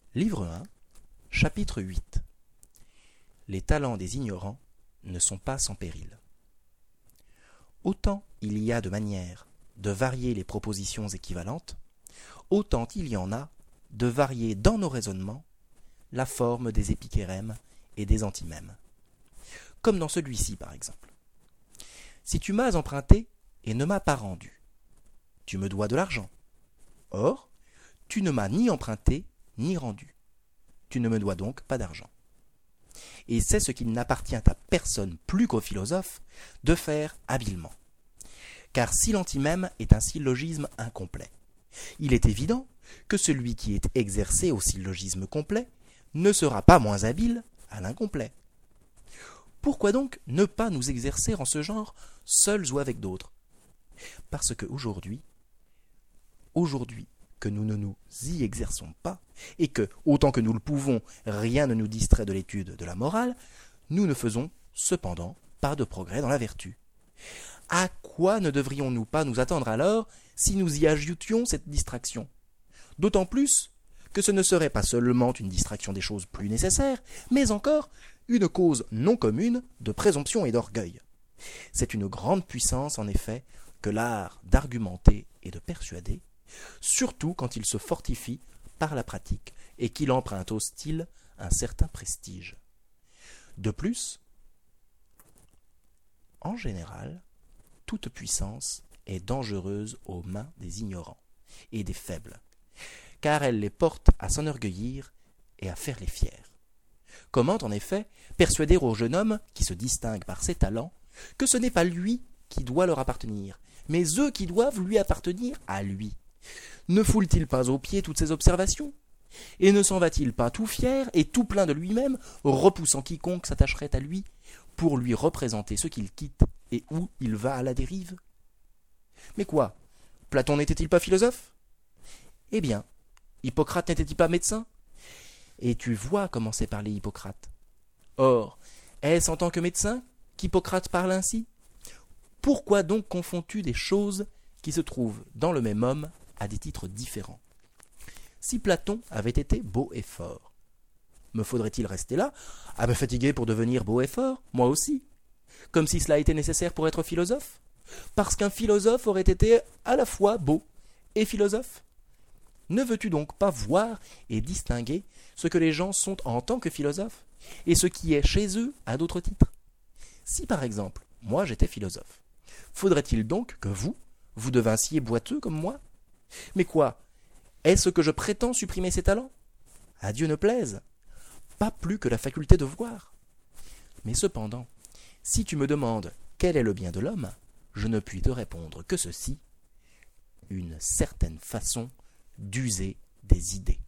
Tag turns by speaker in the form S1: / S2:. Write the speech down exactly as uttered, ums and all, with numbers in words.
S1: Livre un, chapitre huit. Les talents des ignorants ne sont pas sans péril. Autant il y a de manières de varier les propositions équivalentes, autant il y en a de varier dans nos raisonnements la forme des épicérèmes et des antimèmes. Comme dans celui-ci par exemple. Si tu m'as emprunté et ne m'as pas rendu, tu me dois de l'argent. Or, tu ne m'as ni emprunté ni rendu. Tu ne me dois donc pas d'argent. Et c'est ce qu'il n'appartient à personne plus qu'au philosophe de faire habilement. Car si l'antimème est un syllogisme incomplet, il est évident que celui qui est exercé au syllogisme complet ne sera pas moins habile à l'incomplet. Pourquoi donc ne pas nous exercer en ce genre, seuls ou avec d'autres? Parce que aujourd'hui, aujourd'hui que nous ne nous y exerçons pas, et que, autant que nous le pouvons, rien ne nous distrait de l'étude de la morale, nous ne faisons cependant pas de progrès dans la vertu. À quoi ne devrions-nous pas nous attendre alors si nous y ajoutions cette distraction? D'autant plus que ce ne serait pas seulement une distraction des choses plus nécessaires, mais encore une cause non commune de présomption et d'orgueil. C'est une grande puissance, en effet, que l'art d'argumenter et de persuader, surtout quand il se fortifie par la pratique et qu'il emprunte au style un certain prestige. De plus, en général, toute puissance est dangereuse aux mains des ignorants et des faibles, car elle les porte à s'enorgueillir et à faire les fiers. Comment, en effet, persuader au jeune homme, qui se distingue par ses talents, que ce n'est pas lui qui doit leur appartenir, mais eux qui doivent lui appartenir à lui? Ne foule-t-il pas aux pieds toutes ces observations? Et ne s'en va-t-il pas tout fier et tout plein de lui-même, repoussant quiconque s'attacherait à lui, pour lui représenter ce qu'il quitte et où il va à la dérive? Mais quoi? Platon n'était-il pas philosophe? Eh bien, Hippocrate n'était-il pas médecin? Et tu vois comment sait parler Hippocrate. Or, est-ce en tant que médecin qu'Hippocrate parle ainsi? Pourquoi donc confonds-tu des choses qui se trouvent dans le même homme à des titres différents? Si Platon avait été beau et fort, me faudrait-il rester là, à me fatiguer pour devenir beau et fort, moi aussi? Comme si cela était nécessaire pour être philosophe? Parce qu'un philosophe aurait été à la fois beau et philosophe? Ne veux-tu donc pas voir et distinguer ce que les gens sont en tant que philosophes et ce qui est chez eux à d'autres titres? Si par exemple, moi j'étais philosophe, faudrait-il donc que vous, vous devinssiez boiteux comme moi? Mais quoi? Est-ce que je prétends supprimer ces talents? À Dieu ne plaise, pas plus que la faculté de voir. Mais cependant, si tu me demandes quel est le bien de l'homme, je ne puis te répondre que ceci: une certaine façon d'user des idées.